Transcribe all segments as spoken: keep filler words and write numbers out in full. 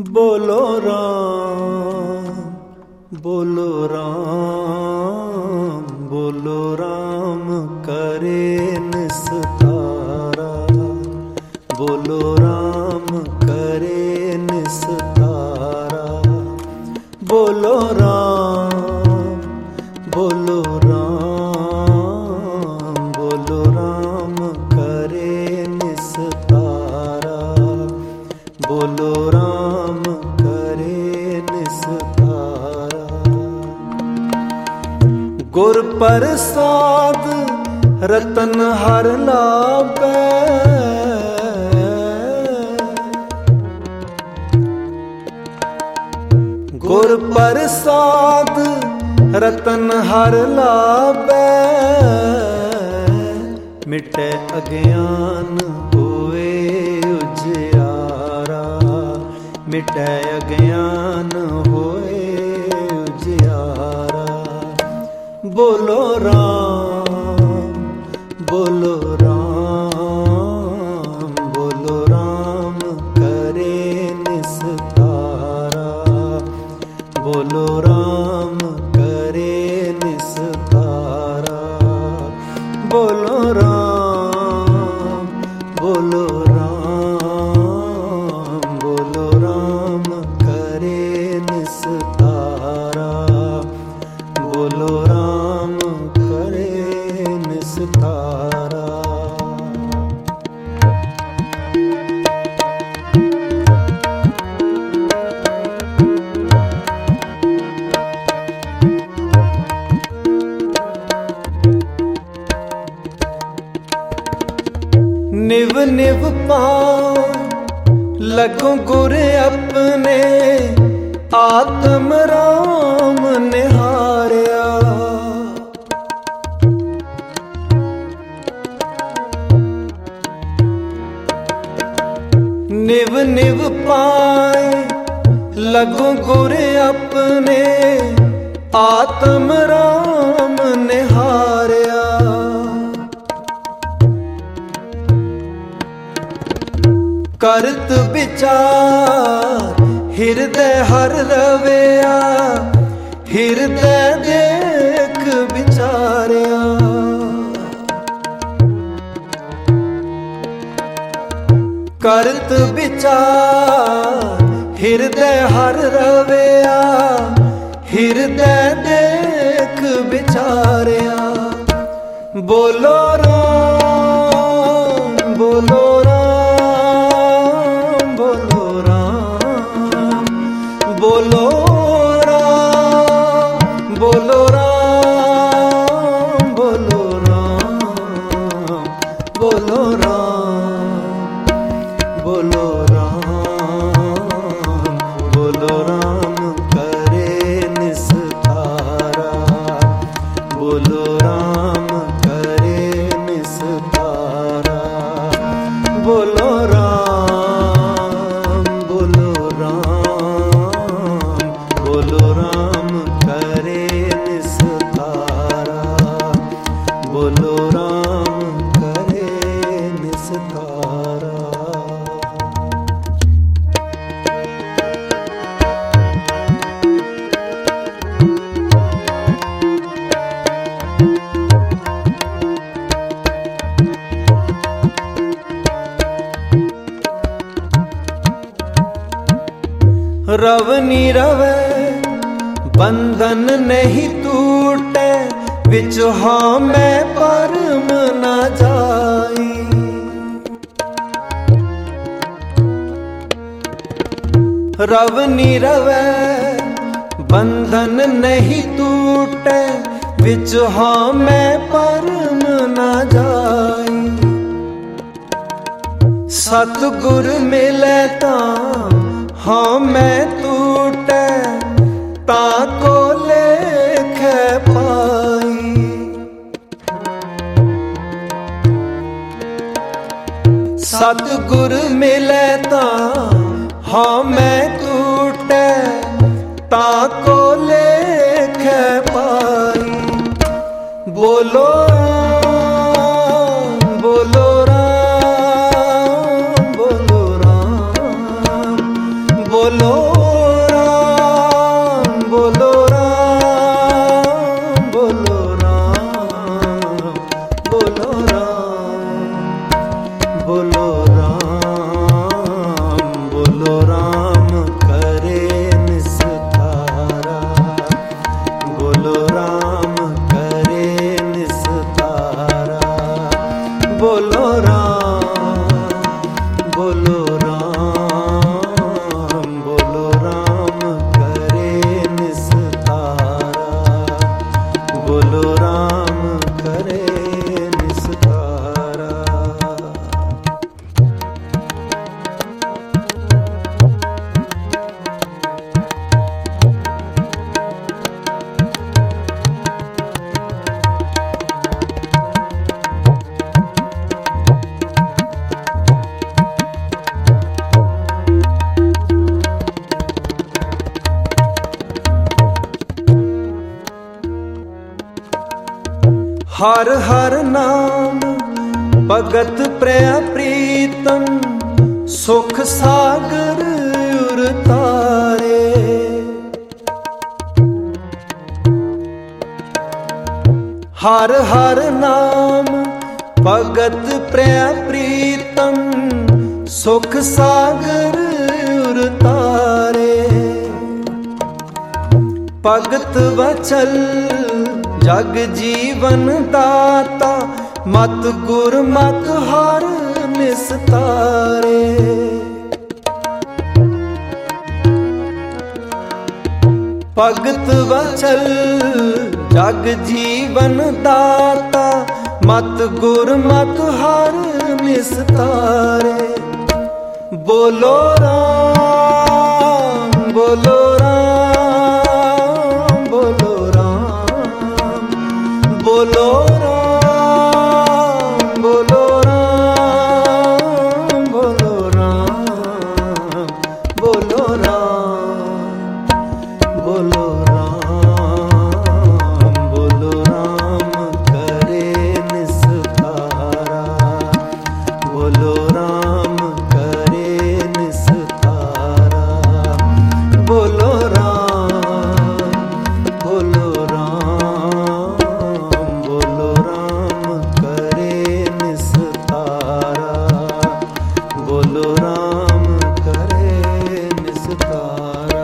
बोलो राम बोलो राम बोलो राम करे निस्तारा। बोलो राम करे निस्तारा। बोलो राम बोलो राम बोलो राम करे निस्तारा। बोलो राम करे निस्तारा। गुर प्रसाद रतन हर लाभै। गुर प्रसाद रतन हर लाभै। मिटे अज्ञान होए उजियारा। मिटे अज्ञान होए उजियारा। बोलो राम बोलो राम बोलो राम करे निस्तारा। बोलो राम करे निस्तारा। बोलो राम बोलो राम बोलो राम करे निस्तारा। बोलो राम करे निस्तारा। निव निव पाओ लगो गुर अपने। आत्म राम निहारिया। निव निव पाए लगो गुर अपने। आत्म राम निहारिया। करत विचार हृदय हर रवैया। हृदय देख विचारिया। करत विचार हृदय हर रवैया। हृदय देख विचारिया। बोलो राम बोलो राम बोलो राम बोलो राम बोलो राम बोलो राम बोलो राम बोलो राम बोलो राम करे निस्तारा। बोलो राम करे निस्तारा। बोलो राम बोलो राम बोलो राम करे निस्तारा। बोलो राम करे निस्तारा। रव नीरवै बंधन नहीं टूटे। विच हाँ मैं परम न जाई। रव नीरवै बंधन नहीं टूटे। विच हाँ मैं परम न जाई। सतगुर मिले तां हाँ मैं टूटे। ताको लेख पाई। सतगुर मिले तां हाँ मैं टूटे। ताको लेख पाई। बोलो राम बोलो राम बोलो राम बोलो बोलो राम, बोलो राम करे निस्तारा, बोलो राम करे निस्तारा, बोलो राम, बोलो राम, बोलो राम करे निस्तारा, बोलो राम करे निस्तारा। हर हर नाम भगत प्रिय प्रीतम, सुख सागर उरतारे। हर हर नाम भगत प्रिय प्रीतम, सुख सागर उरतारे। भगत वचल जग जीवन दाता, मत गुर मत हर निस्तारे। भगत वचल जग जीवन दाता, मत गुर मत हर निस्तारे। बोलो राम, बोलो राम, बोलो राम, बोलो राम, बोलो राम, बोलो राम, बोलो राम, बोलो राम, बोलो राम करे निस्तारा, बोलो राम करे निस्तारा, बोलो राम, बोलो राम, बोलो राम करे निस्तारा, बोलो राम करे निस्तारा।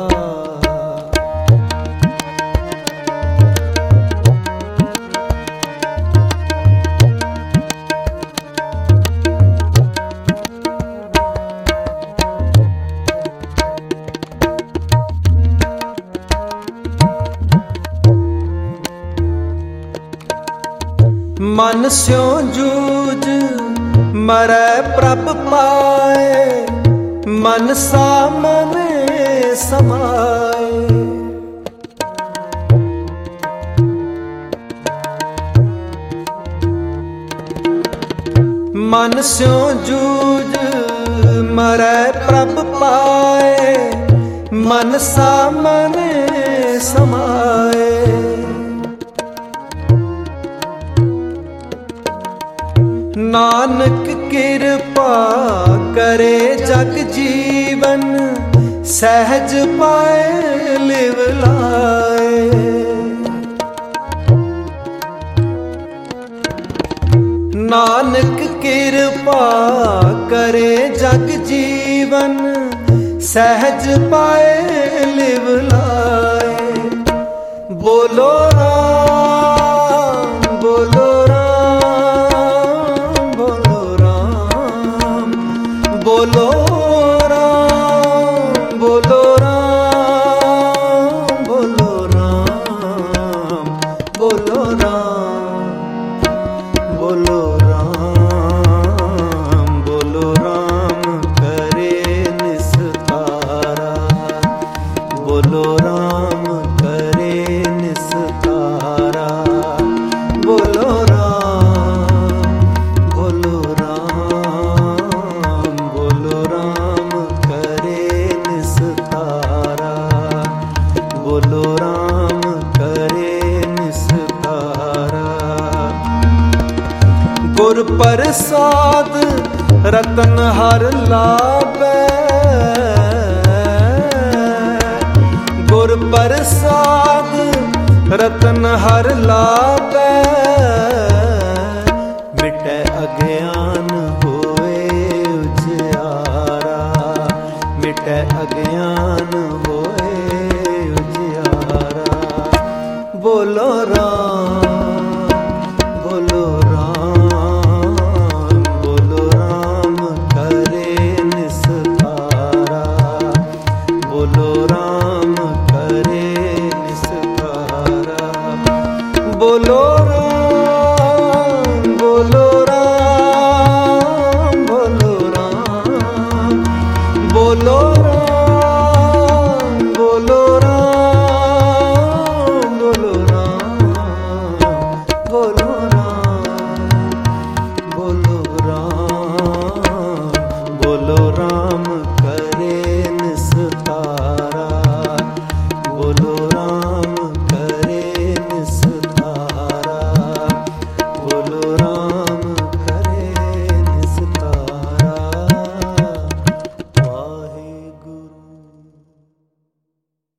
मन स्यों जूझ मरै प्रभ पाए, मन सा मन समाए। मन स्यों जूझ मरै प्रभ पाए, मन सा मन समाए। नानक कृपा करे जग जीवन, सहज पाए लिव लाए। नानक कृपा करे जग जीवन, सहज पाए लिव लाए। बोलो राम, बोलो राम, बोलो राम, बोलो राम, बोलो राम, बोलो राम, बोलो राम, बोलो राम, बोलो राम करे निस्तारा, बोलो राम करे निस्तारा, बोलो राम, बोलो राम, बोलो राम करे निस्तारा, बोलो राम करे निस्तारा। गुर प्रसाद रतन हर लाभै, गुर प्रसाद रतन हर लाभै। मिटै अज्ञान होए मिटै अज्ञान होए उजियारा। बोलो राम